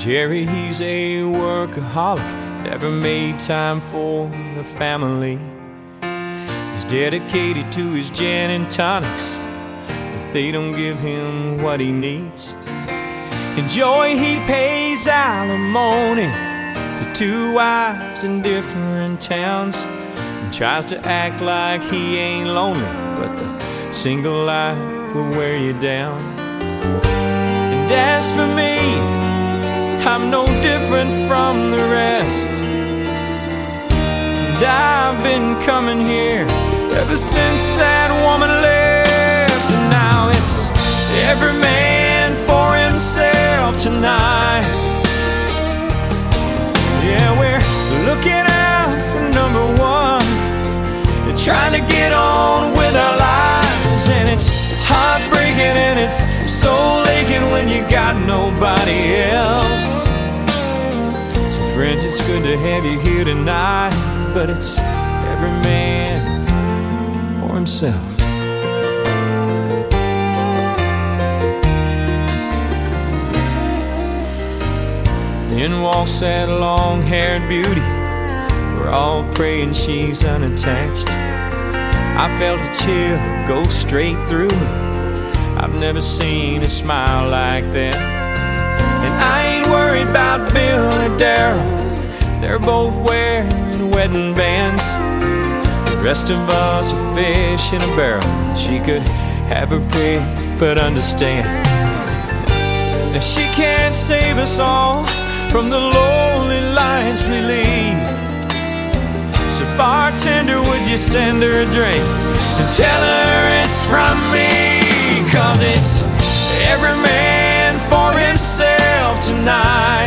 Jerry, he's a workaholic, never made time for the family. He's dedicated to his gin and tonics, but they don't give him what he needs. And Joey, he pays alimony to 2 wives in different towns, and tries to act like he ain't lonely, but the single life will wear you down. And as for me, I'm no different from the rest, and I've been coming here ever since that woman left. And now it's every man for himself tonight. Yeah, we're looking out for number one, and trying to get on with our lives. And it's heartbreaking and it's soul aching when you got nobody else. So friends, it's good to have you here tonight, but it's every man for himself. Then walks that long-haired beauty, we're all praying she's unattached. I felt a chill go straight through me, I've never seen a smile like that. And I ain't worried about Bill or Daryl, they're both wearing wedding bands. The rest of us are fish in a barrel, she could have her pick but understand. Now she can't save us all from the lonely lives we lead. So bartender, would you send her a drink and tell her it's from me? 'Cause it's every man for himself tonight.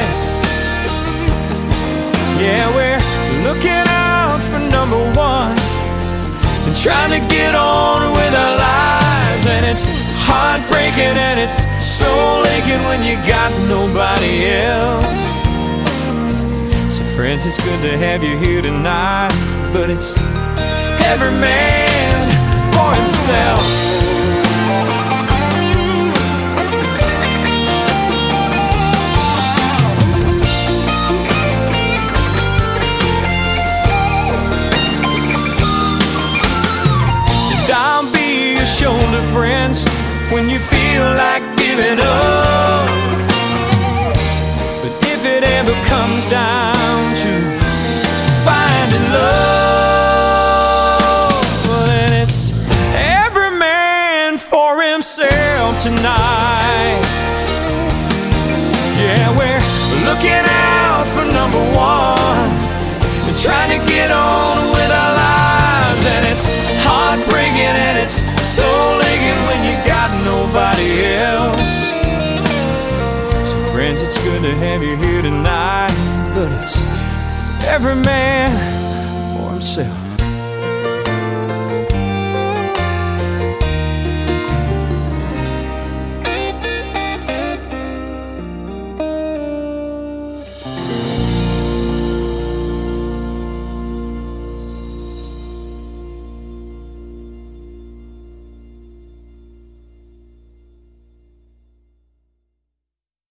Yeah, we're looking out for number one, and trying to get on with our lives. And it's heartbreaking and it's soul aching when you got nobody else. So friends, it's good to have you here tonight, but it's every man for himself. And I'll be your shoulder, friends, when you feel like giving up. But if it ever comes down to finding love, well, then it's every man for himself tonight. Yeah, we're looking out for number one, and trying to get on with our lives. And it's heartbreaking and it's soul aching when you got nobody else. So friends, it's good to have you here tonight, but it's every man for himself.